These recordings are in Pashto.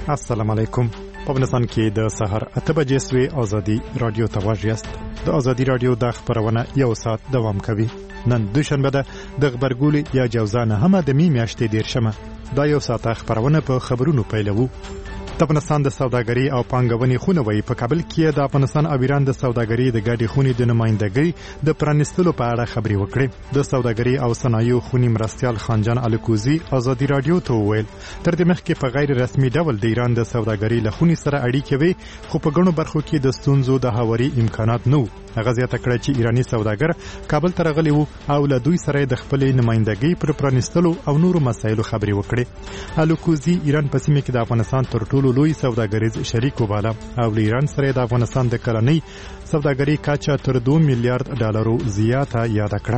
السلام علیکم. په افغانستان کې د سحر 8 بجې سوي ازادي رادیو ته واژیاست. د ازادي رادیو د خبرونه یو ساعت دوام کوي. نن دوشنبه ده د خبرګولې یا جوزانه هم د میاشتې 10 دا یو ساعت خبرونه په خبرونو پیلوو. د افغانستان د سوداګرۍ او پانګونې خونه وایي په کابل کې د افغانستان او ایران د سوداګرۍ د ګډې خونې د نمائندګۍ د پرانیستلو په اړه خبرې وکړې. د سوداګرۍ او صنایعو خونې مرستیال خانجان الکوزي ازادي رادیو ته وویل تر دې مخکې په غیر رسمي ډول د ایران د سوداګرۍ له خونې سره اړیکې وي، خو په ګڼو برخو کې د ستونزو د هواري امکانات نه وو. هغه زیاته کړه چې ایرانی سوداګر کابل ته راغلي وو او له دوی سره د خپلې نمائندګۍ پر پرانیستلو او نورو مسایلو خبرې وکړې. الکوزي ایران په سیمه کې د افغانستان تر ټولو لوی سوداګریز شریک وباله او له ایران سره د افغانستان د کلنۍ سوداګرۍ کچه تر 2 میلیارډ ډالرو زیاته یاد کړه.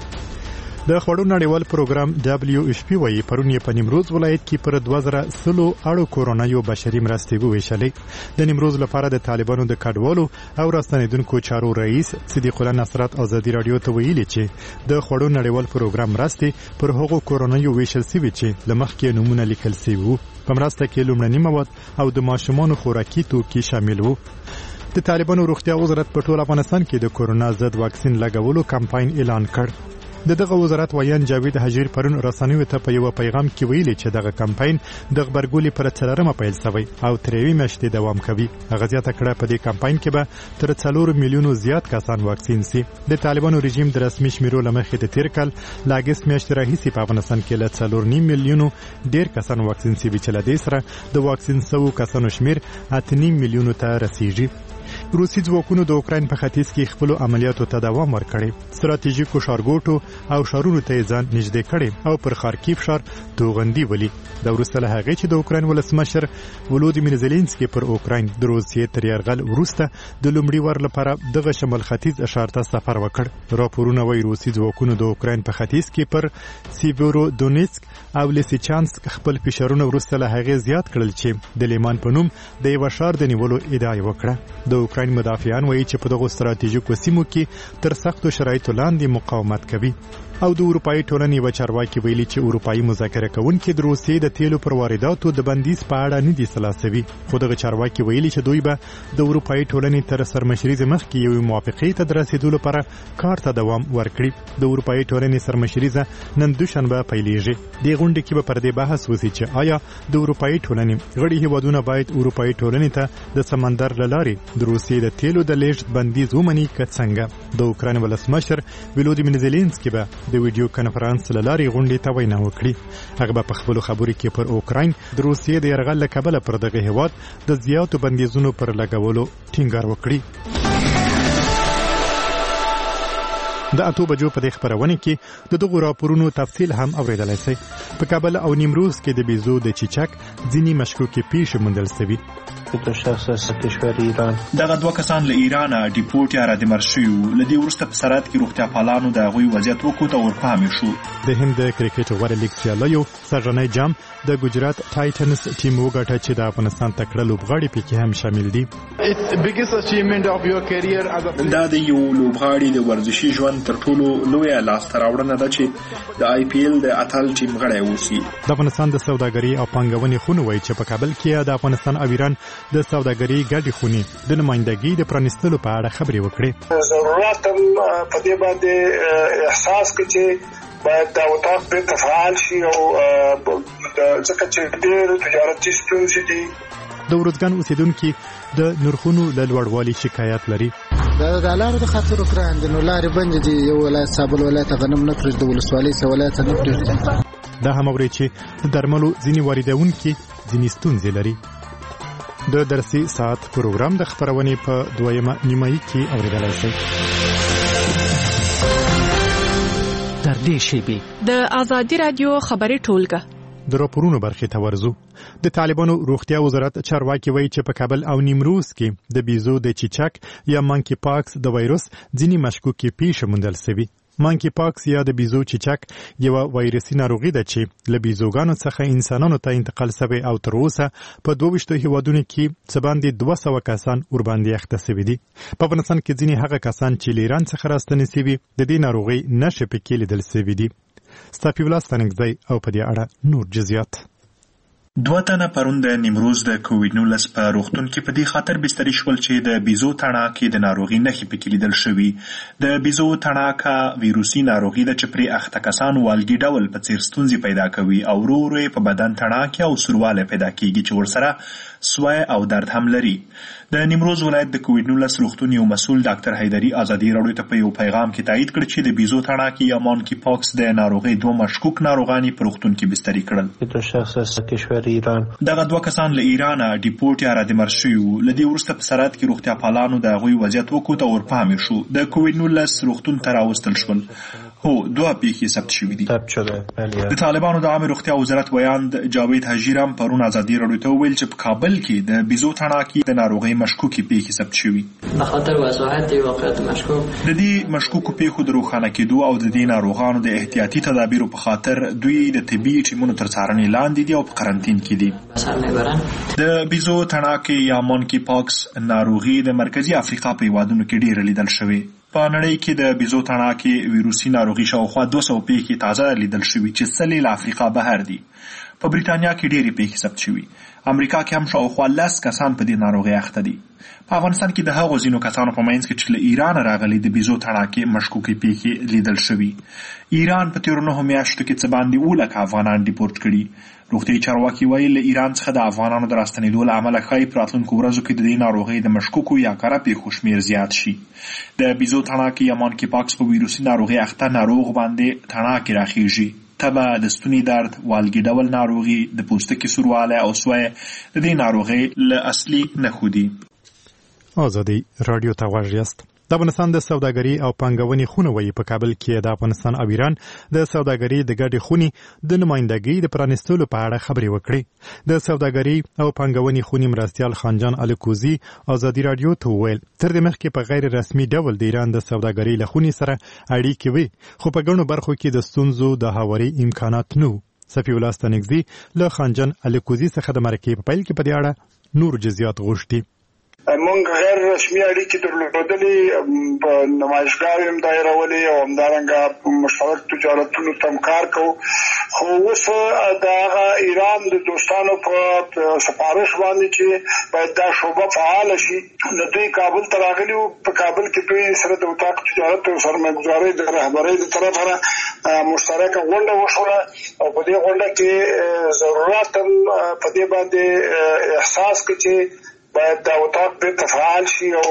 د خوړو نړیوال پروګرام WFP وایي پرون یې په نیمروز ولایت کې پر 2000 اړو کورونایو بشري مرستې وویشلې. د نیمروز لپاره د طالبانو د کډوالو او راستنیدونکو چارو رئیس صدیق الله نصرت ازادي رادیو ته ویلي چې د خوړو نړیوال پروګرام مرستې پر هغو کورونایو ویشل شوي چې لمخکې نمونه لیکل شوي وو. په مرسته کې لومړني مواد او د ماشومانو خوراکي توکي شامل وو. د طالبانو روغتیا وزارت په ټول افغانستان کې د کورونا ضد واکسین لګولو کمپاین اعلان کړ. دغه وزارت وایي جاوید حجیر پرون رسنیو ته په یو پیغام کې ویلي چې دغه کمپاین د خبرګولې پر 4 پیل شوی او تر 3 میاشتې دوام کوي. هغه زیاته کړه په دې کمپاین کې به تر 4 میلیونو زیات کسان واکسین شي. د طالبانو رژیم د رسمي شمیرو لمخې د تیر کال لاګس میاشتې راهیسې په افغانستان کې له 4.5 میلیونو ډیر کسان واکسین شوي چې له دې سره د واکسین شوو کسانو شمیر 8.5 میلیونو ته رسیږي. روسي ځواکونو د اوکراین په ختیځ کې خپل عملیاتو ته دوام ورکړی. ستراتیژیکو ښارګوټو او شهرونو ته ځان نږدې کړي او پر خارکیف ښار توغندي ولي. دا وروسته له هغې چې د اوکراین ولسمشر ولودیمیر زيلنسکي پر اوکراین د روسیې تر یرغل وروسته د لومړي وار لپاره دغه شمال ختیځ ښار ته سفر وکړ. راپورونه وايي روسي ځواکونو د اوکراین په ختیځ کې پر سیورو دونیتسک او لیسیچانسک خپل فشارونه وروسته له هغې زیات کړل چې د لیمان په نوم د یو ښار د نیولو ادعا وکړه. د اوکراین مدافعان وایي چې په دغه ستراتیژیکو سیمو کې تر سختو شرایطو لاندې مقاومت کوي. او د اروپאי ټولنې و چارواکي ویلي چې اروپאי مذاکره کوونکي د روسیې د تیلو پر وارداتو د بندیز په اړه نه دي خلاصوي. خو دغه چارواکي ویلي چې دوی به د اروپאי ټولنې تر سرمشري مخکې یو موافقې ته رسیدو لپاره کار ته دوام ورکړي. د اروپאי ټولنې سرمشري نن دوشنبه پیلېږي. د غونډې کې به پر دې بحث وشي چې آیا د اروپאי ټولنې غړي هیوادونه باید اروپאי ټولنې ته د سمندر لارې د روسیې د تیلو د لیږد بندیز ومني که څنګه. د اوکراین ولسمشر ولودیمیر زيلنسکي به د ویډیو کانفرنس لارې غونډې ته وینا وکړي. هغه په خپل خبرو کې پر اوکراین د روسیې د یرغل له کبله پر دغه هیواد د زیاتو بندیزونو پر لګولو ټینګار وکړي. د 8 بجو په دې خبرونه کې د دغه راپورونو تفصیل هم اوریدلای شئ. په کابل او نیمروز کې د بیزو د چیچک ځینی مشکوکې پیښې موندل شوې. دغه دوه کسان له ایران ډیپورټ یا رادمر شوي وو. له دې وروسته په سرحد کې روغتیا پالانو د هغوی وضعیت وکوت او ورپامې شو. د هند د کرکټ غوړه لیګ سیالیو سرنۍ جام د ګجرات ټایټنز ټیم وګټه چې د افغانستان تکړه لوبغاړي پکې هم شامل دي. دا د یو لوبغاړي د ورزشي ژوند تر ټولو لویه لاسته راوړنه ده چې د IPL د اتل ټیم غړی اوسي. د افغانستان د سوداګرۍ او پانګونې خونه وایي چې په کابل کې د افغانستان او ایران د سوداګرۍ ګډې خونې د نمائندګۍ د پرانیستلو په اړه خبرې وکړې. ضرورت په دې باندې احساس کوي چې باید دا وطاق به تفعال شي او ځکه چې ډېر تجارتي ستونزې دي. د ورځګان اوسیدونکو د نرخونو له لوړوالي شکایت لري. د لارو د خاطر اوکران د لارې بند دي. یو ولایت صابل ولایت غنم نه پرېږدي، د ولسوالۍ څخه ولایت نه پرېږدي. دا هم اوري چې د درملو ځینې واردونکي ځینې ستونزې لري. د درسي ساعت پروګرام د خبرونې په 2 نیمایي کې اوریدلای شئ. در دې شیبې د ازادي رادیو خبري ټولګه د راپورونو برخې ته ورزو. د طالبانو روغتیا وزارت چارواکي وایي چې په کابل او نیمروز کې د بیزو د چیچک یا مانکی پاکس د وایروس ځینې مشکوکې پیښې موندل شوي. مانکی پاکس یا د بیزو چیچک یو وایرسي ناروغي ده چې له بیزوګانو څخه انسانانو ته انتقال شوی او تر اوسه په 22 هیوادونو کې څه باندې 200 کسان ورباندې اخته شوي دي. په افغانستان کې ځینې هغه کسان چې له ایران څخه راستنې شوي د دې ناروغي نښې پکې لیدل شوي دي. ستاسو ولاستانګځي او په دې اړه نور جزئیات دوه تنه پرون د نیمروز د کووډ-19 په روغتون کې په دې خاطر بستري شول چې د بیزو تڼاکې د ناروغي نښې پکې لیدل شوي. د بیزو تڼاکه ویروسي ناروغي ده چې پرې اخته کسان والګي ډول په څیر ستونزې پیدا کوي او ورو ورو په بدن تڼاکې او سوروالی پیدا کیږي چې ورسره سوی او درد هم لري. د نیمروز ولایت د کووډ-19 روغتون یو مسؤل ډاکټر حیدري ازادي راډیو ته په یو پیغام کې تایید کړ چې د بیزو تڼاکې یا مونکي پاکس د ناروغۍ دوه مشکوک ناروغان په روغتون کې بستري کړل. دغه دوه کسان له ایران ډیپورټ یا رادمر شوي وو. له دې وروسته په سرحد کې روغتیا پالانو د هغوی وضعیت وکوت او ورپامې شو. د کووډ-19 روغتون ته راوستل شول. هو دوه پیښې ثبت شوي دي. د طالبانو د عامه روغتیا وزارت ویاند جاوید حجیر هم پرون ازادي راډیو ته وویل چې په کابل کې د بیزو تڼاکې د ناروغۍ مشکوکې پیښې ثبت شوي. به خاطر وضاحت واقعیت مشکوک د دې مشکوکو پیښو د روښانه کېدو او د دې ناروغانو د احتیاطي تدابیرو په خاطر دوی د طبي ټیمونو تر څارنې لاندې دي او په قرنطین کې دي. د بیزو تڼاکې یا مونکي پاکس ناروغي د مرکزي افریقا په هیوادونو کې ډېره لیدل شوې. په نړۍ کې د بیزو تڼاکې ویروسي ناروغي شاوخوا 200 پیښې تازه لیدل شوي چې سلې له افریقا بهر دي. په بریتانیا کې ډېرې پیښې ثبت شوي. امریکا کې هم شاوخوا 10 کسان په دې ناروغۍ اخته دي. په افغانستان کې د هغو ځینو کسانو په منځ کې چې له ایران راغلي د بیزو تڼاکې مشکوکې پیښې لیدل شوي. ایران په تېرو 9 میاشتو کې څه باندې 7 لکه افغانان ډیپورټ کړي. روغتیایي چارواکي وایي له ایران څخه د افغانانو د راستنېدو له امله ښایي په راتلونکو ورځو کې د دې ناروغۍ د مشکوکو یا کره پیښو شمېر زیات شي. د بیزو تڼاکې یا مونکي پاکس په ویروسي ناروغۍ اخته ناروغ باندې تڼاکې راخیږي. تبه، د ستوني درد، والګي ډول ناروغي، د پوستکي سوروالی او سوی د دې ناروغۍ له اصلي نښو دي. ازادي راډیو ته غوږ یاست. د افغانستان د سوداګرۍ او پانګونې خونه وایي په کابل کې د افغانستان او ایران د سوداګرۍ د ګډې خونې د نمائندګۍ د پرانیستلو په اړه خبرې وکړې. د سوداګرۍ او پانګونې خونې مرستیال خانجان الکوزي ازادي راډیو ته وویل تر دې مخکې په غیر رسمي ډول د ایران د سوداګرۍ له خونې سره اړیکې وي، خو په ګڼو برخو کې د ستونزو د هواري امکانات نه وو. صفي الله ستانکزي له خانجان الکوزي څخه د مرکې په پیل کې په دې اړه نور جزئیات غوښتي. مونږ غیر رسمي اړیکې درلودلې، په نمایشګاوې هم دایرولې او همدارنګه مشترک تجارتونو ته هم کار کوو. خو اوس د هغه ایران د دوستانو په سپارش باندې چې باید دا شعبه فعاله شي، نو دوی کابل ته راغلي وو. په کابل کې دوی سره د اتاق تجارت او سرمایه‌ګذارۍ د رهبرۍ د طرفه مشترکه غونډه وشوله او په دې غونډه کې ضرورت هم په دې باندې احساس کړ چې باید دا اتاق بیرته فعال شي او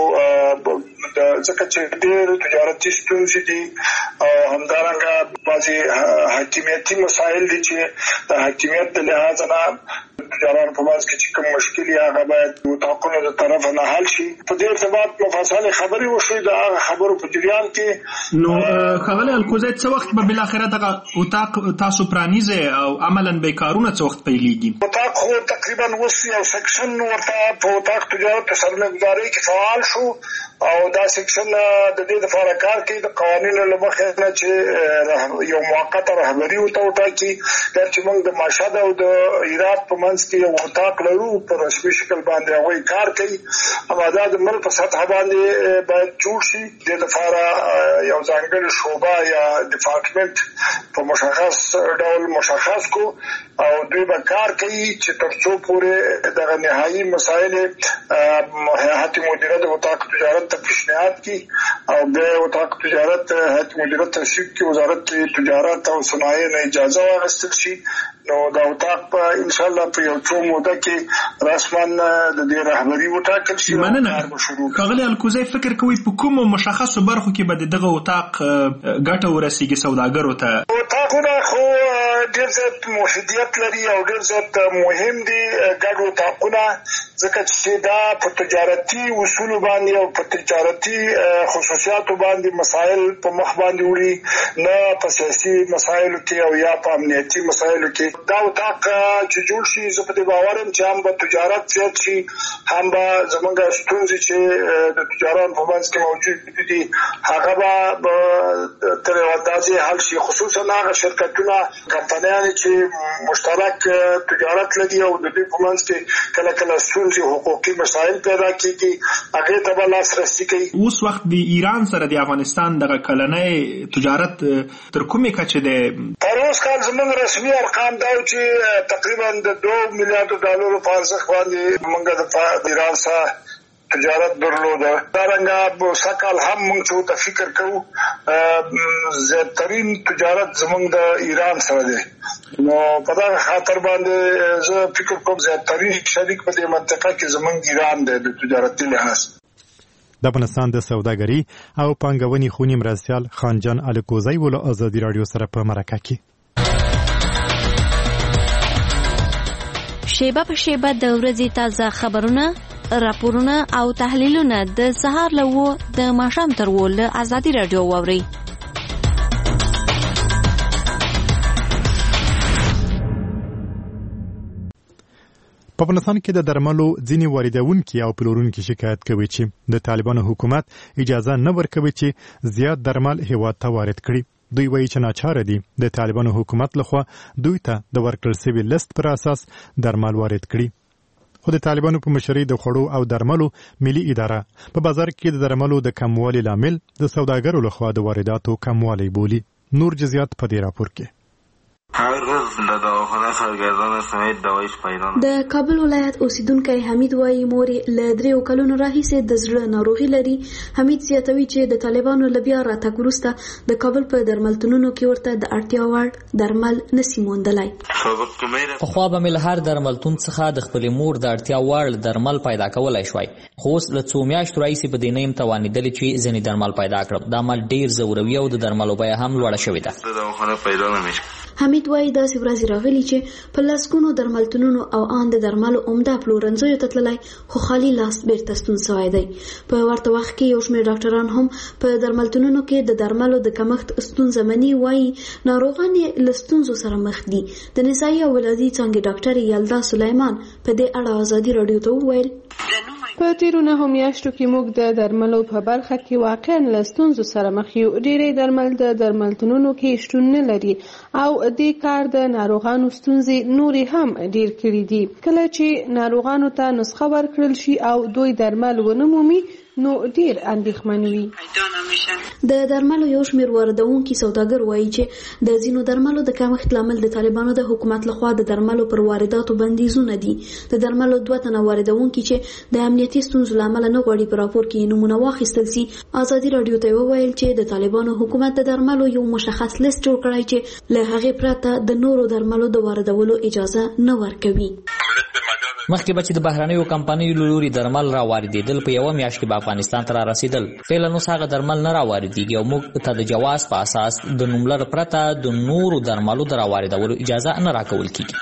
ځکه چې ډېر تجارتي ستونزې دي او همدارنګه بعضې حاکمیتي مسایل دي چې د حاکمیت د لحاظه نه تجارانو په منځ کې چې کوم مشکل یې هغه باید اتاقونو د طرفه نه حل شي. په دې ارتباط مفصلې خبرې وشوې. د هغه خبرو په جریان کې نو ښاغلی الکوزی څه وخت به بالاخره دغه اتاق تاسو پرانیزئ او عملاً به کارونه څه وخت پیلېږي؟ اتاق خو تقریبا اوس یو سیکشن ورته په اتاق تجارت سرمایه‌ګذارۍ کې فعال شو او دا سیکشن د دې لپاره کار کوي د قوانینو له مخې نه چې یو موقته رهبري ورته وټاکي. دا چې موږ د مشهد او د هرات په منځ کې یو اتاق لرو په رسمي شکل باندې هغوی کار کوي. اما دا د ملک په سطح باندې باید جوړ شي. د لپاره یو ځانګړی شعبه یا ډپارټمنټ په مشخص ډول مشخص کو او دوی به کار کوي چې تر څو پورې دغه نهایي مسایل هیئت مدیره د اتاق تجارت ته پیشنهاد کی او د اتاق تجارت هیئت مدیره تصویب کی وزارت تجارت او صنایع نه اجازه واخیستل شي. نو دا اتاق په ان شاء الله په یو څو موده کې رسما د دې رهبري وټاکل شي. مننه. ښاغلی الکوزی فکر کوي په کومو مشخصو برخو کې به دغه اتاق ګټه ورسیږي سوداګرو ته؟ اتاقونه خو ډېر زیات مفیدیت لري او ډېر زیات مهم دي ګډ اتاقونه، ځکه چې دا په تجارتي اصولو باندې او په تجارتي خصوصیاتو باندې مسایل په مخ باندې وړي، نه په سیاسي مسایلو کې او یا په امنیتي مسایلو کې. دا اتاق چې جوړ شي زه په دې باور یم چې هم به تجارت زیات شي، هم به زموږ ستونزې چې د تجارانو په منځ کې موجود دي هغه به تر یوه اندازې حل شي، خصوصا هغه شرکتونه کمپنیانې چې مشترک تجارت لري او د دوی په منځ کې کله کله ستونزې حقوقي مسایل پیدا کېږي، هغې ته به لاسرسي کوي. اوس وخت د ایران سره د افغانستان دغه کلنی تجارت تر کومې کچې دی؟ تر اوس کال زموږ رسمي ارقام دا چې تقریبا د $2 میلیارډ په ارزښت باندې موږ د ایران سره تجارت درلوده. دارنګه سکال هم موږ چې ته فکر کوو زیاترین تجارت زموږ د ایران سره دی. نو په دا خاطر باندې زه فکر کوم زیاترین شریک په دې منطقه کې زموږ ایران دی د تجارتي لحاظ. د افغانستان د سوداګري او پانګونې خونی مرستیال خانجان الکوزی ول آزادي رادیو سره په مرکه کې شیبه په شیبه د ورځې تازه خبرونه، راپورونه او تحلیلونه د سهار له و د ماښام تر و له آزادي رادیو واوري. په افغانستان کې د درملو ځینې واردونکي او پلورونکي شکایت کوي چې د طالبانو حکومت اجازه نه ورکوي چې زیات درمل هیواد ته وارد کړي. دوی وایي چې ناچاره دي د طالبانو حکومت لخوا دوی ته د ورکړل شوي لیست پر اساس درمل وارد کړي. خو د طالبانو په مشرۍ د خوړو او درملو ملي اداره په بازار کې د درملو د کموالي لامل د سوداګرو لخوا د وارداتو کموالی بولي. نور جزئیات په دې راپور کې. د کابل ولایت اوسیدونکی حمید وایي مور له 3 کلونو راهیسې د زړه ناروغي لري. حمید زیاتوي چې د طالبانو له بیا راتګ وروسته د کابل په درملتونونو کې ورته د اړتیا وړ درمل نسی موندلای. پخوا به مې له هر درملتون څخه د خپلې مور د اړتیا وړ درمل پیدا کولای شوای، خو اوس له څو میاشتو راهیسې په دې نه یم توانېدلی چې ځینې درمل پیدا کړم. دا عمل ډېر ضروري او د درملو بیه هم لوړه شوې ده. حمید وایي داسې ورځې راغلي چې په لسګونو درملتونونو او ان د درملو عمده پلورنځیو ته تللی، خو خالي لاس بیرته ستون سوی دی. په ورته وخت کې یو شمېر ډاکټران هم په درملتونونو کې د درملو د کمښت ستونزه مني. وایي ناروغان یې له ستونزو سره مخ دي. د نسایي او ولادي څانګې ډاکټر یلدا سلیمان په دې اړه آزادي رادیو ته وویل په تیرو 9 میاشتو کې موږ د درملو په برخه کې واقعا له ستونزو سره مخ یو. ډېری درمل د درملتونونو کې شتون نه لري او دې کار د ناروغانو ستونزې نورې هم ډېر کړي دي. کله چې ناروغانو ته نسخه ورکړل شي او دوی درمل ونه مومي نو ډیر اندېښمن وي. د درملو یو شمېر واردونکي سوداګر وایي چې د ځینو درملو د کمښت لامل د طالبانو د حکومت لخوا د درملو پر وارداتو بندیزونه دي. د درملو 2 تنه واردونکي چې د امنیتي ستونزو لامل نه غواړي په راپور کې نمونه واخیستل شي، آزادي رادیو ته وویل چې د طالبانو حکومت د درملو یو مشخص لیست جوړ کړی چې له هغې پرته د نورو درملو د واردولو اجازه نه ورکوي. مخکې به چې د بهرنیو کمپنیو له لوري درمل را واردېدل په یوه میاشت کې به افغانستان ته را رسېدل. فعلا اوس هغه درمل نه را واردېږي او موږ ته د جواز په اساس د نوملړ پرته د نورو درملو د را واردولو اجازه نه راکول کېږي.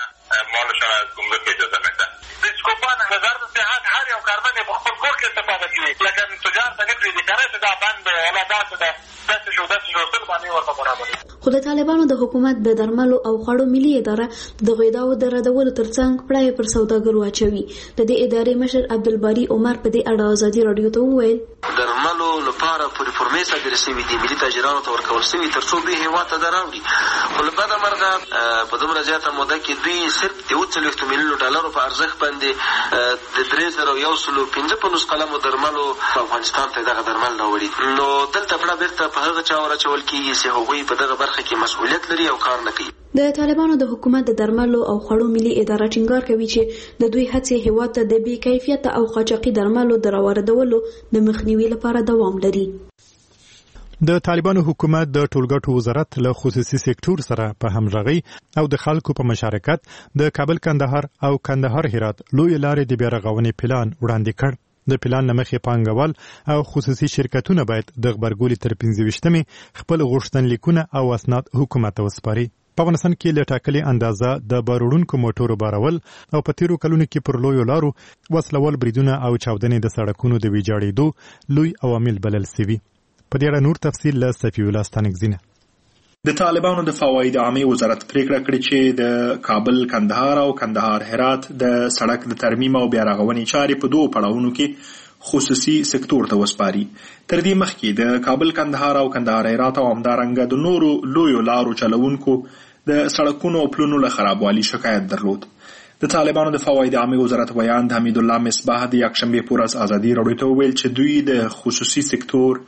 خو د طالبانو د حکومت د درملو او خوړو ملي اداره د غیداو د ردولو ترڅنګ پړای پر سوداګرو اچوي. د دې ادارې مشر عبدالباری عمر په دې اړه آزادي رادیو ته وویل درملو لپاره پوری فورمې صادرې شوي دي، ملي تاجرانو ته ورکول شوي ترڅو دوی هېواد ته راوړي. خو له بده مرغه په دومره زیاته موده کې دوی صرف د $40 میلیونو په ارزښت باندې د 3155 قلمو درملو افغانستان ته دغه درمل راوړي. نو دلته پړه بیرته په هغه چا ورچول کېږي چې هغوی په دغه برخه کې مسؤلیت لري او کار نه کوي. د طالبانو د حکومت د درملو او خوړو ملي اداره ټینګار کوي چې د دوی هڅې هېواد ته د بې کیفیته او قاچاقي درملو د راواردولو د مخنیوي لپاره دوام لري. د طالبانو حکومت د ټولګټو وزارت له خصوصي سکتور سره په همغږي او د خلکو په مشارکت د کابل کندهار او کندهار هرات لوی لارې د بیارغونې پلان وړاندې کړ. د پلان لمخې پانګوال او خصوصي شرکتونه باید د غبرګولي تر 15مې خپل غوښتنلیکونه او اسناد حکومت ته وسپاري. په افغانستان کې له ټاکلې اندازه د باروړونکو موټرو بارول او په تیرو کلونو کې پر لویو لارو وسلوال بریدونه او چاودنې د سړکونو د ویجاړېدو لوی عوامل بلل سوي. په دې اړه نور تفصیل له صفي الله ستانکزینه. د طالبانو د فواید عامه وزارت پریکړه کړې چې د کابل کندهار او کندهار هرات د سړک د ترمیم او بیارغونې چارې په 2 پړاوونو کې خصوصي سکتور ته وسپاري. تر دې مخکې د کابل کندهار او کندهار هرات او همدارنګه د نورو لویو لارو چلوونکو د سړکونو او پلونو له خرابوالي شکایت درلود. د طالبانو د فواید عامه وزارت بیان د حمید الله مصباح د یکشنبه پر ورځ آزادي رادیو ته ویل چې دوی د خصوصي سکتور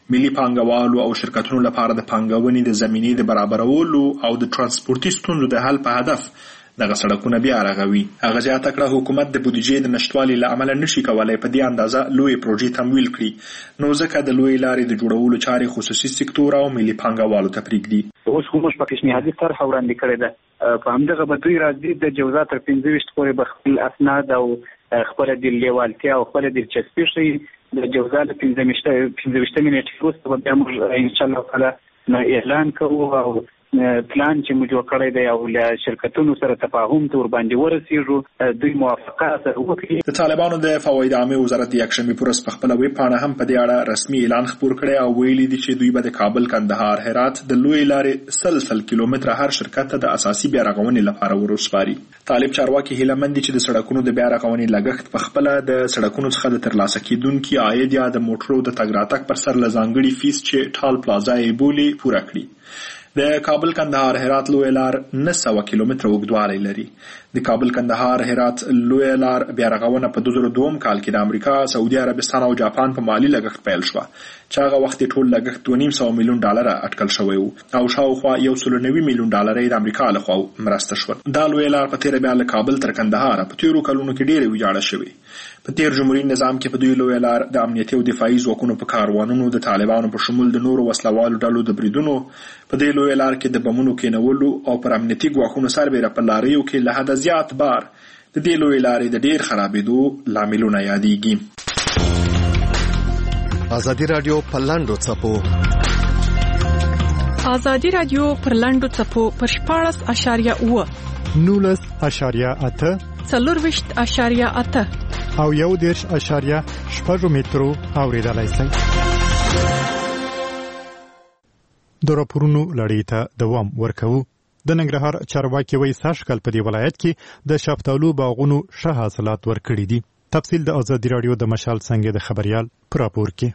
ملي پانګوالو او شرکتونو لپاره د پانګونې د زمینې د برابرولو او د ترانسپورتي ستونزو د حل په هدف دغه سړکونه بیا رغوي. هغه زیاته کړه حکومت د بودیجې د نشټوالي له امله نشي کولای په دې اندازه لوی پروژې تمویل کړي، نو ځکه د لوی لارې د جوړولو چارې خصوصي سکتور او ملي پانګوالو ته پرېږدي. اوس کوم په پیشنهادي طرح وړاندې کړی ده، په همدغه به دوی راځي د جوزا تر 25 پورې به خپل اسناد او خپل د لیوالتیا او خپل د دلچسپي ښیي. د جوزا د 15 منټ وروسته به بیا موږ ان شاء الله تعالی اعلان کوو او پلان چې موږ جوړ کړی دی او له شرکتونو سره تفاهم ته ورباندې ورسېږو، دوی موافقه سره وکړي. د طالبانو د فواید عامه وزارت یکشنبه پر ورځ په خپل ویب پاڼه هم په دې اړه رسمي اعلان خپور کړی او ویلي دي چې دوی به د کابل کندهار هرات د لوی لارې سلسل کیلومتره هر شرکت ته د اساسي بیا رغونې لپاره ورسپاري. طالب چارواکي هیله مند دي چې د سړکونو د بیا رغونې لګښت په خپل د سړکونو څخه د ترلاسه کیدونکو عاید یا د موټرو د تګ راتګ پر سر لزانګړي فیس چې ټال پلازا یې بولي پوره کړي. د کابل کندهار هرات لوی لار 900 کیلومتره اوږدوالی لري. د کابل کندهار هرات لوی لار بیا رغونه په 2002 کال کې د امریکا، سعودي عربستان او جاپان په مالی لګښت پیل شوه چې هغه وخت ټول لګښت $2.5 میلیون اټکل شوی وو او شاوخوا $190 میلیون د امریکا لخوا مرسته شول. دا لوی لار په تیر بیا له کابل تر کندهار په تیرو کلونو کې ډېره ویجاړه شوې. په تیر جمهوریت نظام کې په دوی لوی لار د امنیتي او دفاعي ځواکونو په کاروانونو د طالبانو په شمول د نورو وسلوالو ډلو د بریدونو په دې لوی لار کې د بمونو کېنولو او پر امنیتي ګواښونو سربېره په لاریو کې له حده زیات بار د دې لوی لارې د ډېر خرابېدو لاملونه یادېږي. ازادي رادیو په لاندو څپو ازادي رادیو پر لاندو څپو پر 14.8 19.8 4.8 او 1.8 مترو اوریدلای شئ. د راپورونو لړۍ ته دوام ورکوو. د ننګرهار چارواکي وایي سږکال په دې ولایت کې د شفتالو باغونو ښه حاصلات ورکړي دي. تفصیل د ازادي رادیو د مشال څنګه د خبريال پر راپور کې.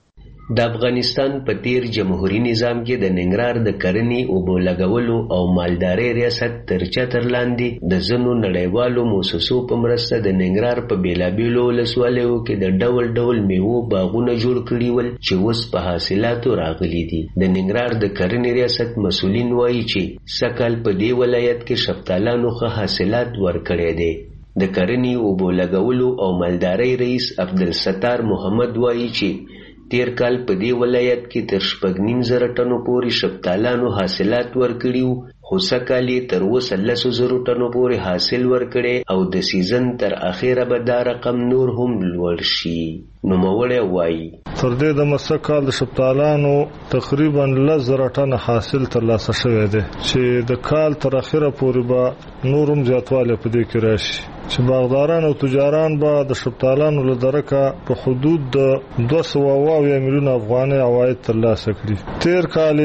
د افغانستان په تیر جمهوریت نظام کې د ننګرهار د کرنې او بولګولو او مالدارۍ ریاست تر چتر لاندې د ځینو نړیوالو موسسو په مرسته د ننګرهار په بیلابیلو ولسوالیو کې د ډول ډول میوو باغونه جوړ کړي ول چې اوس په حاصلاتو راغلي دي. د ننګرهار د کرنې ریاست مسؤلین وایي چې سږکال په دې ولایت کې شفتالانو ښه حاصلات ورکړي دي. د کرنې او بولګولو او مالدارۍ رئیس عبدالستار محمد وایي چې تیر کال په دې ولایت کې تر 9.5 ټنو پورې شفتالانو حاصلات ورکړي وو، خو سږکال یې تر 10,000 ټنو پورې حاصل ورکړي او د سیزن تر اخره به دا رقم نور هم لوړ شي. نوموړی وایي تر دې د مسکال د شفتالانو تقریبا 10,000 ټن حاصل ترلاسه شوی دی چې د کال تر اخره پورې به نورم زیاتوالی په دې کې راشي چې باغداران او تجاران به د شفتالانو له درکه په حدود د 200 میلیون افغانۍ عواید ترلاسه کړي. تیر کال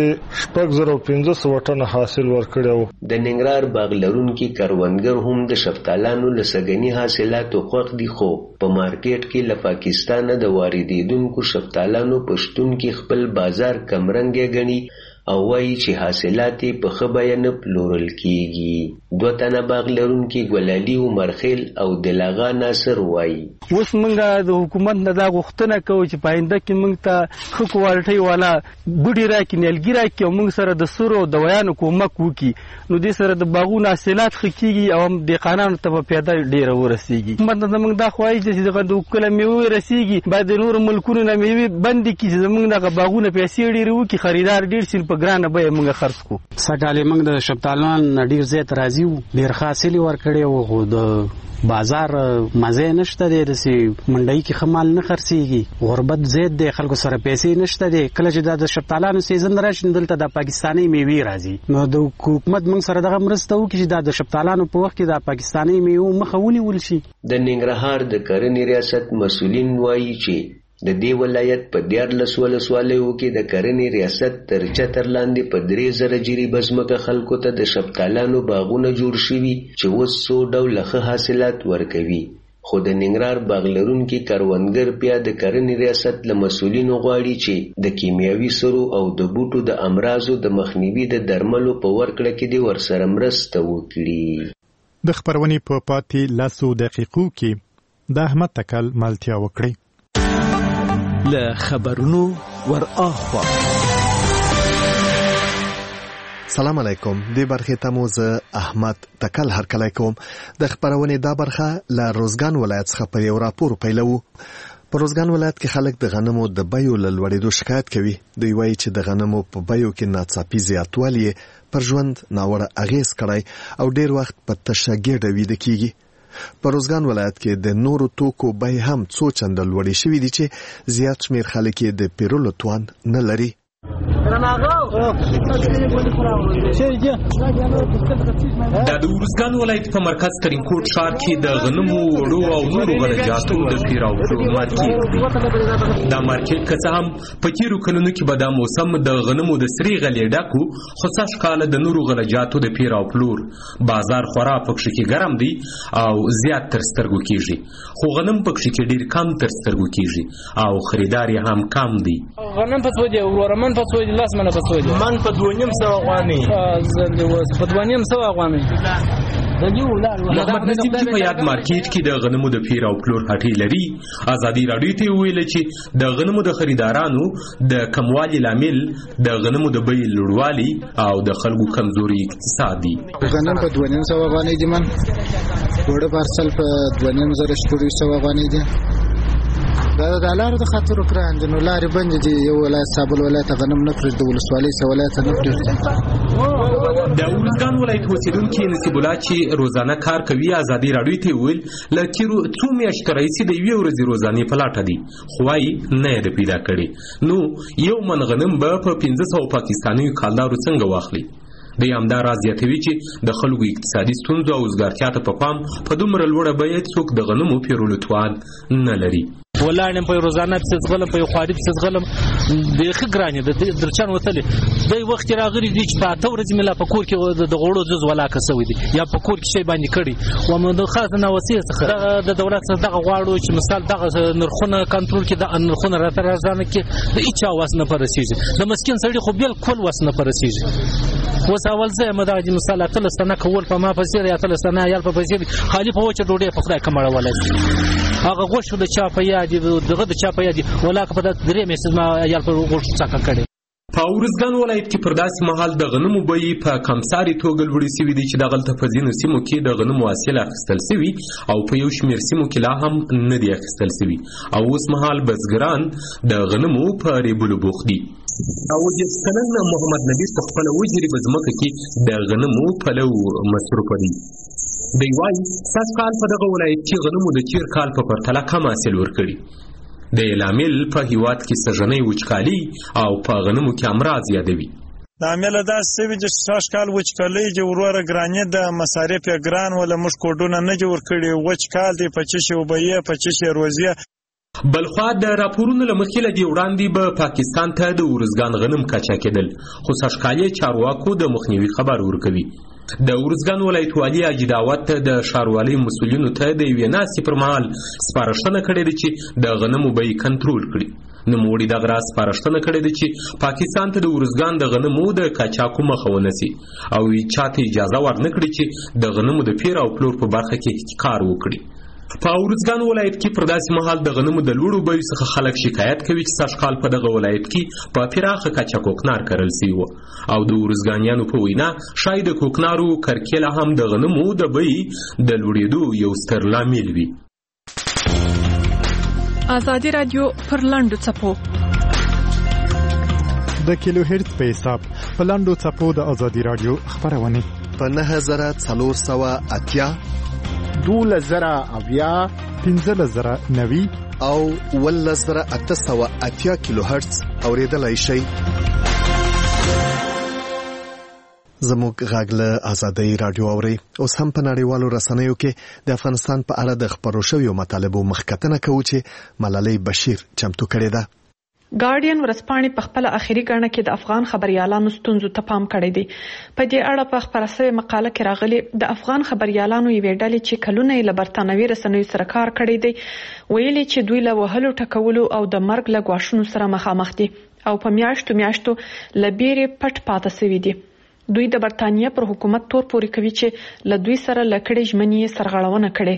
6,500 ټن حاصل ورکړی و. د ننګرهار باغ لرونکي کروندګر هم د شفتالانو له سږني حاصلاتو خوښ دي، خو په مارکیټ کې له پاکستان د واردېدونکو شفتالانو په شتون کې خپل بازار کمرنګه ګڼي او وایي چې حاصلات په ښه بیه نه پلورل کیږي. 2 تنه باغ لرونکي ګلالي عمرخیل او دلاغا ناصر وایي اوس موږ د حکومت نه دا غوښتنه کوو چې پاینده کې موږ ته ښه کوالټۍ والا بوډي راکړي، نیالګي راکړي او موږ سره د سرو او دوایانو کومک وکړي، نو دې سره د باغونو حاصلات ښه کیږي او دهقانانو ته به پیدا ډېره ورسیږي. حکومت نه زموږ دا خواهش دی چې دغه د کله میوې رسیږي باید د نورو ملکونو نه میوې بندې کړي چې زموږ دغه باغونه پیسې ډېرې وکړي، خریدار ډېر شي، په ګرانه بیه موږ خرڅ کړو. سږکال موږ د شفتالو ډېر زیات راضي وو، ډېر حاصل ورکړی وو، خو د بازار مزه نشته دی، داسې منډۍ کې ښه مال نه خرڅېږي، غربت زیات دی، خلکو سره پیسې نشته دی. کله چې د شفتالانو سیزن راشي دلته د پاکستاني میوې راځي، نو د حکومت موږ سره دغه مرسته وکړي چې د شفتالانو په وخت کې د پاکستاني میوو مخه ونیول شي. د ننګرهار د کرنې ریاست مسؤلین وایي چې د دې ولایت په 14 ولسوالیو کې د کرنې ریاست تر چتر لاندې په 3,000 جریبه ځمکه خلکو ته د شفتالانو باغونه جوړ شوي چې اوس څو ډوله ښه حاصلات ورکوي. خو د ننګرهار باغ لرونکي کروندګر بیا د کرنې ریاست له مسؤلینو غواړي چې د کیمیاوي سرو او د بوټو د امراضو د مخنیوي د درملو په ورکړه کې دې ورسره مرسته وکړي. د خبرونې په پاتې 10 دقیقو کې د احمد تکل مالتیا وکړي. له خبرونو ور اخوا. سلام علیکم. د برخې تمو زه احمد تکل هرکلی کوم. د خبرونې دا برخه له روزګان ولایت څخه په یو راپور پیلو. په روزګان ولایت کې خلک د غنمو د بیو له لوړېدو شکایت کوي. دوی وایي چې د غنمو په بیو کې ناڅاپي زیاتوالی پر ژوند ناوړه اغیز کړی او ډیر وخت په تشه ګېډه ویده کیږي. په روزګان ولایت کې د نورو توکو بیې هم څو چنده لوړې شوي دي چې زیات شمېر خلک یې د پیرلو توان نه لري. دا د ورزګان ولایت په مرکز ترینکوټ ښار کې د غنمو وړو او نورو غلجاتو د پیر او پلور مارکیټ دی. دا مارکیټ که څه هم په تیرو کلونو کې به دا موسم د غنمو د سرې غلې ډک و، خو سږ کاله د نورو غلجاتو د پیر او پلور بازار خورا پکښې کې ګرم دی او زیات تر سترګو کېږي، خو غنم پکښې کې ډېر کم تر سترګو کېږي او خریدار یې هم کم دی. غنم په څو دی وروره؟ من په څو دی؟ لاس منه په څو دی؟ من په 2.5 افغانۍ. په 2.5 افغانۍ. محمد نصیب چې په یاد مارکیټ کې د غنمو د پیر او پلور هټۍ لري، ازادي راډیو ته ویل چې د غنمو د خریدارانو د کموالي لامل د غنمو د بیې لوړوالي او د خلکو کمزوري اقتصاد دي. غنم په 2.5 افغانۍ دي، من وړه پارسل په 2.5 افغانۍ دي. دا د لارو د خاطر وکړان دي، نو لارې بندې دي. یو ولایت سابل ولایت غنم نه پرېږدي، د ولسوالۍ څه ولایت نه پرېږدي. د ورزګان ولایت اوسېدونکي نصیب الله چې روزانه کار کوي ازادي راډیو ته ویل له تېرو څو میاشتو راهیسې د یوې ورځې روزانې په لاټه دي، خو وایي نه یې ده پیدا کړې. نو یو من غنم به په 500 پاکستانیو کالدارو څنګه واخلي؟ دوی همدا راز زیاتوي چې د خلکو اقتصادي ستونزو او وزګارتیا ته په پام په دومره لوړه بیه څوک د غنمو پیرلو توان نه لري. ولاړم په روزانه پسې ځغلم، په یو خواري پسې ځغلم، بیخي ګرانې د درچان وتلې. دی وخت راغلی دی چې په 8 ورځې مې لا په کور کې د غوړو ځز ولاکه سوی دی یا په کور کې شی باندې کړي و. د خاص ناوسیه څخه د دولت څخه دغه غواړو چې مثال دغه نرخونه کنټرول کې د نرخونه راځانه کې د هیڅ واس نه پرسیږي. د مسکین سړي خو بالکل واس نه پرسیږي. اوس اول زه مداجي مثال اتل سنه کول په ما پسې یا اتل سنه یا په پسې خالی په وچه ډوډۍ په خدای کمړه ولای. هغه غوښه د چا په یاد دغه د چا په یاد ولاکه په 3 میاشتې ما یا په غوښه څخه کړي. په ورزګان ولایت کې پر داسې مهال د غنمو بیې په کمساري توګه لوړې سوي دي چې دغلته په ځینو سیمو کې د غنمو حاصل اخیستل سوي او په یو شمېر سیمو کې لا هم نه دي اخیستل سوي او اوس مهال بزګران د غنمو په ریبلو بوخت دي. او د سنن محمد نبی په خپله وجري په ځمکه کې د غنمو پلو مصروفه دي. دی وایي سږ کال په دغه ولایت کې غنمو د تېر کال په پرتله کم حاصل ورکړي. د لامل په هیواد کې سږنۍ وچکالي او په غنمو کې امراض یادوي. د عامله داسې سوي چې سږ کال وچکالۍ چې وروره ګرانې د مصارف یې ګران وله موږ کوډونه نه جوړ کړي. وچ کال دی، په چشې وبیې په چشې روزیه. بلخوا د راپورونو له مخې له دې وړاندې به پاکستان ته د ورزګان غنم کچا کېدل، خو سږ کال یې چارواکو د مخنیوي خبر ورکوي. د ورزګان ولایت والي حاجي داود ته د ښاروالۍ مسؤلینو ته د یوې ناستې پر مهال سپارښتنه کړې ده چې د غنمو بیې کنټرول کړي. نوموړي دغه راز سپارښتنه کړې ده چې پاکستان ته د ورزګان د غنمو د قاچاقو مخه ونیسي او چاته اجازه ورنه کړي چې د غنمو د پیر او پلور په برخه کې احتکار وکړي. په ورزګان ولایت کې پر داسې مهال د غنمو د لوړو بیو څخه خلک شکایت کوي چې سږ کال په دغه ولایت کې په پراخه کچه کوکنار کرل سوی و او د ورزګانیانو په وینا شاید د کوکنارو کرکیله هم د غنمو د بیې د لوړېدو یو ستر لامل وي. ازادي راډیو پر لاندو څپو د کیلو هرتز په حساب په لاندو څپو د ازادي راډیو خبرونه په 9480 12,000 15,090 او 1880 کیلو هرتز اوریدلای شي. زموږ غږ له ازادي راډیو اوري. اوس هم په نړیوالو رسنیو کې د افغانستان په اړه د خبرو شویو مطالبو مخکتنه کوي چې ملالۍ بشیر چمتو کړې ده. ګارډین ورځپاڼې په خپل اخیری ګڼه کې د افغان خبريالانو ستونزو ته پام کړی دی. په دې اړه په خبره شوی مقاله کې راغلي د افغان خبريالانو یوې ډلې چې کلونه یې له برتانوي رسنیو سره کار کړی دی ویلي چې دوی له وهلو ټکولو او د مرګ له غواښونو سره مخامخ دي او په میاشتو لبیرې پټ پاتې شوي دي. دوی د برتانیې پر حکومت تور پورې کوي چې له دوی سره لکړې ژمنې سرغړونه کړي.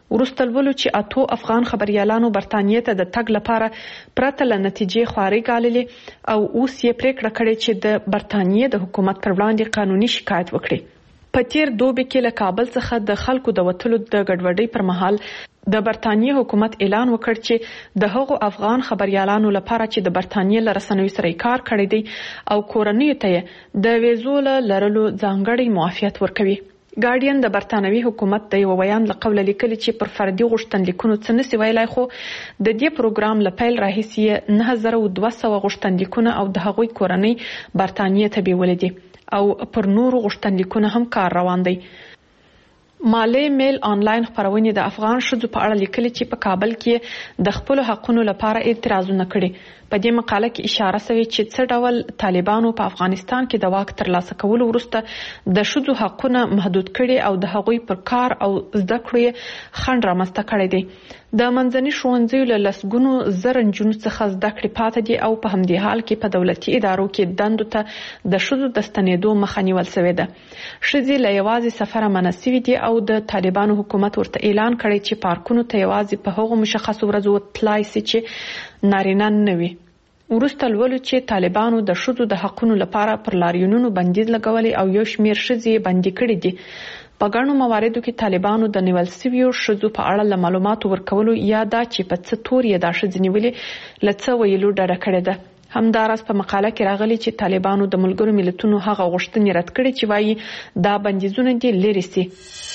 وروسته لولو چې 8 افغان خبريالانو برتانیې ته د تګ لپاره پرته له نتیجې خواري ګاللې او اوس یې پریکړه کړې چې د برتانیې د حکومت پر وړاندې قانوني شکایت وکړي. په تیر دوبي کې له کابل څخه د خلکو د وټلو د ګډوډۍ پر مهال د برتانیې حکومت اعلان وکړ چې د هغو افغان خبريالانو لپاره چې د برتانیې له رسنیو سره کار کړی دی او کورنیو ته د ویزو لرلو ځانګړی معافیت ورکوي. ګارډین د برتانوي حکومت د یو بیان له قوله لیکلي چې پر فردي غوښتنلیکونو څه نشي ویلای، خو د دې پروګرام له پیل راهیسې 9200 غوښتنلیکونه او د هغوی کورنۍ برتانیې ته بیولې دي او پر نورو غوښتنلیکونه هم کار روان دی. مالی میل آنلاین خبرونه د افغان ښځو په اړه لیکلي چې په کابل کې د خپل حقونو لپاره اعتراضونه کړي. په دې مقاله کې اشاره شوی چې څه ډول طالبانو په افغانستان کې د واک ترلاسه کولو وروسته د ښځو حقونه محدود کړي او د هغوی پر کار او زده کړو خنډ رامنځته کړی دی. د منځني ښوونځیو له لسګونو زره نجونو څخه زده کړې پاتې دي او په همدې حال کې په دولتي ادارو کې دندو ته د ښځو د ستنېدو مخه نیول شوې ده. ښځې له یوازې سفره منع شوي دي او د طالبانو حکومت ورته اعلان کړی چې پارکونو ته یوازې په هغو مشخصو ورځو تلای شي چې نارینه نه وي. وروسته لولو چې طالبانو د ښځو د حقونو لپاره پر لاریونونو بندیز لګولی او یو شمیر ښځې بندي کړي دي. په ګڼو مواردو کې طالبانو د نیول شویو ښځو په اړه له معلوماتو ورکولو یا دا چې په څه تور یې دا ښځې نیولې له څه ویلو ډډه کړې ده. همداراز په مقاله کې راغلي چې طالبانو د ملګرو ملتونو هغه غوښتنې رد کړې چې وایي دا بندیزونه دي لرې سي.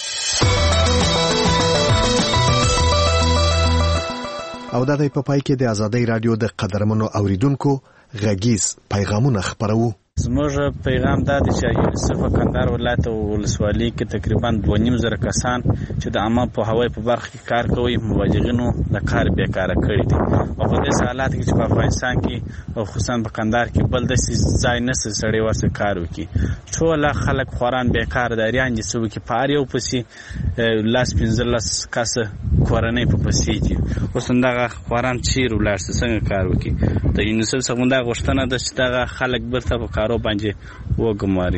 او دا په پای کې د ازادۍ رادیو د قدرمنو اوریدونکو غږیز پیغامونه خبرو. زموږ پیغام دا دی چې یونیسف کندهار ولایت او ولسوالۍ کې تقریبا 2.5 کسان چې د عامه پوهاوي په برخه کې کار کوي مبلغینو د کار بیکاره کړی دي او په دې حالات کې چې په افغانستان کې او خصوصا په کندهار کې بل د ځای نه سړی ورسره کار وکړي. ټول خلک خوران بیکاره داریان دي چې په اړ یو پسې لاس 15 کس کورنۍ په پسې دي. اوس دغه خوران چیر ولر څنګه کار وکړي. د یونیسف څخه دا غوښتنه ده چې دغه خلک برته په کارو باندې وګماري.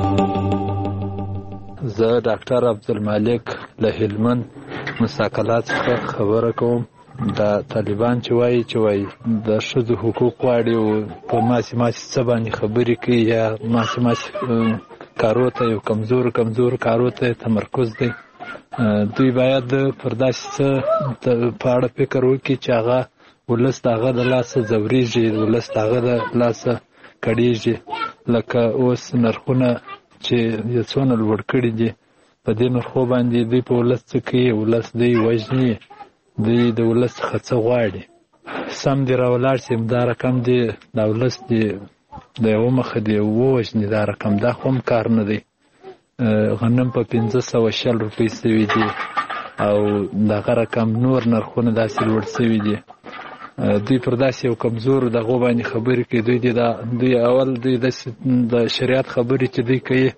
زه ډاکټر عبدالمالک له هلمند مساکلات څخه خبره کوم. د طالبان چې وایي د ښځو حقوق غواړي او په ماسي څه باندې خبرې کوي یا ماسي کارو ته یو کمزور کارو ته تمرکز دی. دوی باید پر داسې څه په اړه فکر وکړي چې هغه ولس د هغه د لاسه ځورېږي، ولس د هغه د لاسه کړېږي. لکه اوس نرخونه چې یو څونه لوړ کړي دي، په دې نرخو باندې دوی په ولس څه کوي، ولس دوی وژني، دوی د ولس څخه څه غواړي. سم دې راولاړ شي دا رقم دی د ولس دی د یوه مخه دی ووژني دا رقم، دا خو هم کار نه دی. غنم په 560 روپۍ سوي دي او دغه رقم نور نرخونه داسې لوړ سوي دي. دوی پر داسې یو کمزور دغو باندې خبرې کوي. دوی اول د شریعت خبرې چې دوی کوي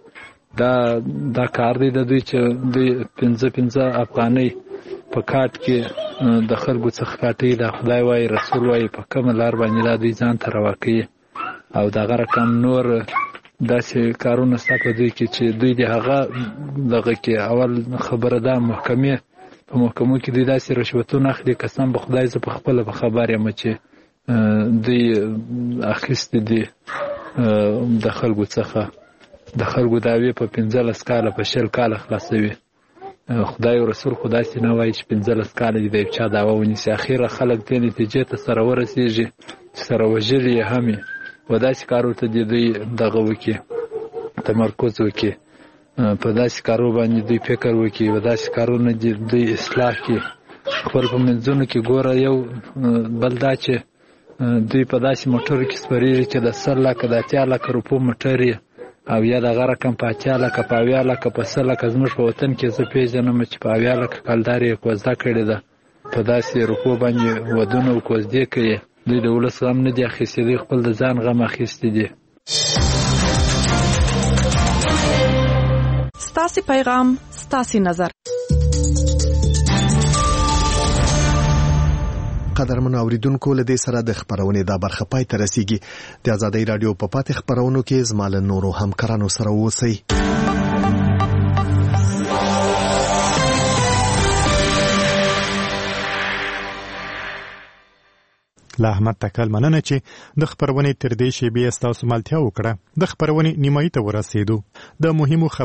دا کار دی د دوی چې دوی 15 افغانۍ په کاټ کې د خلکو څخه کاټي، دا خدای وایي رسول وایي په کومه لار باندې دا دوی ځان ته روا کوي او دغه رقم نور داسې کارونه ستا په دوی کې چې دوی د هغه دغه کې اول خبره ده محکمې په محکمو کې دوی داسې رشوتونه اخلي. قسم به خدای زه په خپله به خبر یم چې دوی اخیستې دي د خلکو څخه. د خلکو دعوې په 15 کاله په 20 کاله خلاصوي. خدای او رسول خو داسې نه وایي چې 15 کاله دې د یو چا دعوه ونیسي. اخیره خلک دې نتیجې ته سره ورسېږي چې سره وژلي یې هم و داسې کارو ته دوی دغه وکړي، تمرکز وکړي، په داسې کارو باندې دوی فکر وکړي، و داسې کارونه دوی اصلاح کړي. خپل په منځونو کې ګوره یو بل دا چې دوی په داسې موټرو کې سپرېږي چې د 100 لکه د 80 لکه روپو موټر یې او یا دغه رقم په 80 لکه په 80 لکه په 100 لکه. زموږ په وطن کې زه پېژنم چې په 80 لکه کلدار یې کوزده کړې ده، په داسې روپو باندې ودونه او کوزدې کوي. دوی د ولس غم نه دي اخیستي، دوی خپل د ځان غم اخیستي دي. ستاسې پیغام ستاسې نظر. قدرمن اوریدونکو له دې سره د خبرونې دا برخه پای ته رسیږي. د ازادۍ رادیو په پاتې خبرونو کې زما له نورو همکارانو سره اوسئ. له احمد تکل مننه چې د خبرونې تر دې شیبې ستاسو ملتیا وکړه. د خبرونې نیمایي ته ورسېدو. د مهمو